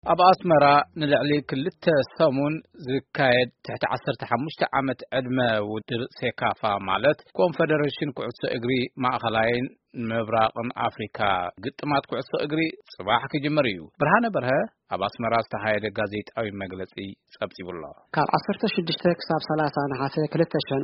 أبا أسمرا نلعلي كلت سامون زكايد تحت 15 عامة عدمة ودر سيكافا مالت كونفدريشن كعصة إجري مع خلاين مبراق أفريقيا قطمات كعصة إجري صباح كجمريو برهانة برها أبا أسمرا استحايد غازيت أو مجلسي سبسي بالله كاب 16 كساب 30 نحاسة كلتشن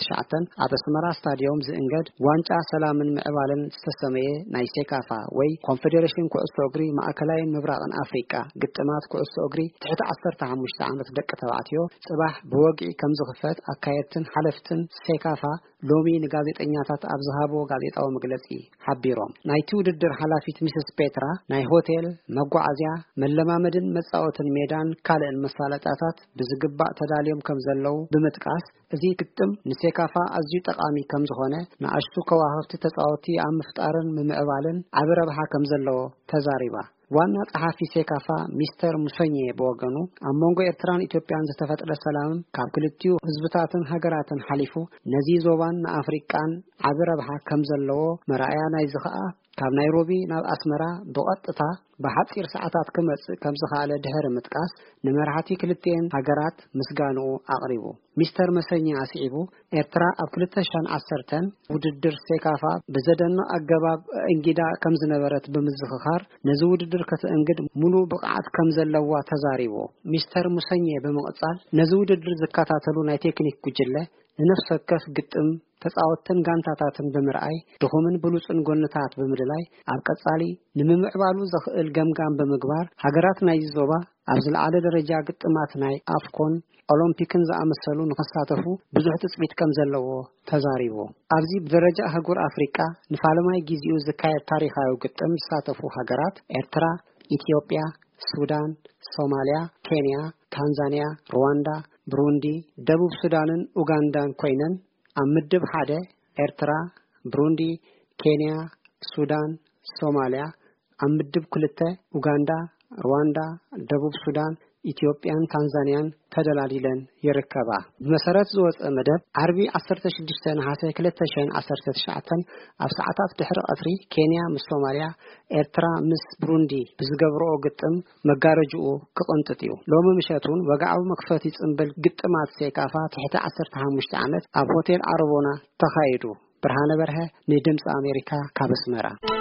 19 أبا أسمرا ستاديوم زنجد وانجا سلام معبالن استسمية ناي سيكافا وي كونفدريشن كعصة إجري مع خلاين مبراق أفريقيا قطمات كعصة إجري تحت 15 عامة دقة تواتيو صباح بوقعي كم زخفت أكايتن حلفتن سيكافا لومي نغازيت أنياتات أبزهابو غازيت أو مجلسي حبيروم نايتو ددر حلافيت ميسس بيترا ناي هوتيل مقعزيا ملمامدن مصاوتن ميدان كالئن مسالطاتات بزغبا تداليوم كم زلو بمتقاس እዚ ግጥም ንሴካፋ ኣዝዩ ጠቃሚ ከም ዝኾነ ንኣሽቱ ከዋህብቲ ተጻወቲ ኣብ ምፍጣርን ምምዕባልን ዓብረብሃ ከም ዘለዎ ተዛሪባ ዋና ጸሐፊ ሴካፋ ሚስተር ሙሰኘ በወገኑ ኣብ መንጎ ኤርትራን ኢትዮጵያን ዝተፈጠረ ሰላም ካብ ክልቲኡ ህዝብታትን ሃገራትን ሓሊፉ ነዚ ዞባን ንኣፍሪቃን ዓብረብሃ ከም ዘለዎ መራእያ ናይ ዝኸኣ ካብ ናይሮቢ ናብ ኣስመራ ብቐጥታ በሓፂር ሰዓታት ክመጽእ ከም ዝኻለ ድሕሪ ምጥቃስ ንመራሕቲ ክልቲአን ሃገራት ምስጋንኡ ኣቕሪቡ ሚስተር መሰኘ ኣስዒቡ ኤርትራ ኣብ 2010 ውድድር ሴካፋ ብዘደንቕ ኣገባብ እንግዳ ከም ዝነበረት ብምዝኽኻር ነዚ ውድድር ከተእንግድ ሙሉ ብቕዓት ከም ዘለዋ ተዛሪቡ ሚስተር ሙሰኘ ብምቕጻል ነዚ ውድድር ዝከታተሉ ናይ ቴክኒክ ጉጅለ ንነፍስ ወከፍ ግጥም ተጻወተን ጋንታታትን ብምርኣይ ድኹምን ብሉጽን ጎንታት ብምድላይ ኣብ ቀጻሊ ንምምዕባሉ ዘኽእል ገምጋም ብምግባር ሃገራት ናይ ዞባ ኣብ ዝለዓለ ደረጃ ግጥማት ናይ ኣፍኮን ኦሎምፒክን ዝኣመሰሉ ንኽሳተፉ ብዙሕ ትጽቢት ከም ዘለዎ ተዛሪቡ ኣብዚ ብደረጃ ኣህጉር ኣፍሪቃ ንፋለማይ ጊዜኡ ዝካየድ ታሪኻዊ ግጥም ዝሳተፉ ሃገራት ኤርትራ፣ ኢትዮጵያ፣ ሱዳን፣ ሶማሊያ፣ ኬንያ፣ ታንዛኒያ፣ ሩዋንዳ፣ ብሩንዲ፣ ደቡብ ሱዳንን ኡጋንዳን ኮይነን ኣብ ምድብ ሓደ ኤርትራ፣ ብሩንዲ፣ ኬንያ፣ ሱዳን፣ ሶማሊያ ኣብ ምድብ 2 ኡጋንዳ፣ ሩዋንዳ፣ ደቡብ ሱዳን፣ ኢትዮጵያን ታንዛኒያን ተደላሊለን ይርከባ ብመሰረት ዝወፀ መደብ ዓርቢ 16 ነሐሴ 2019 ኣብ ሰዓታት ድሕሪ ቀትሪ ኬንያ ምስ ሶማሊያ ኤርትራ ምስ ብሩንዲ ብዝገብረኦ ግጥም መጋረጅኡ ክቕንጥጥ እዩ ሎሚ ምሸቱን ወጋዓዊ መክፈቲ ጽምብል ግጥማት ሴካፋ ትሕቲ 15 ዓመት ኣብ ሆቴል ኣረቦና ተኻይዱ ብርሃነ በርሀ ንድምፂ ኣሜሪካ ካብ ኣስመራ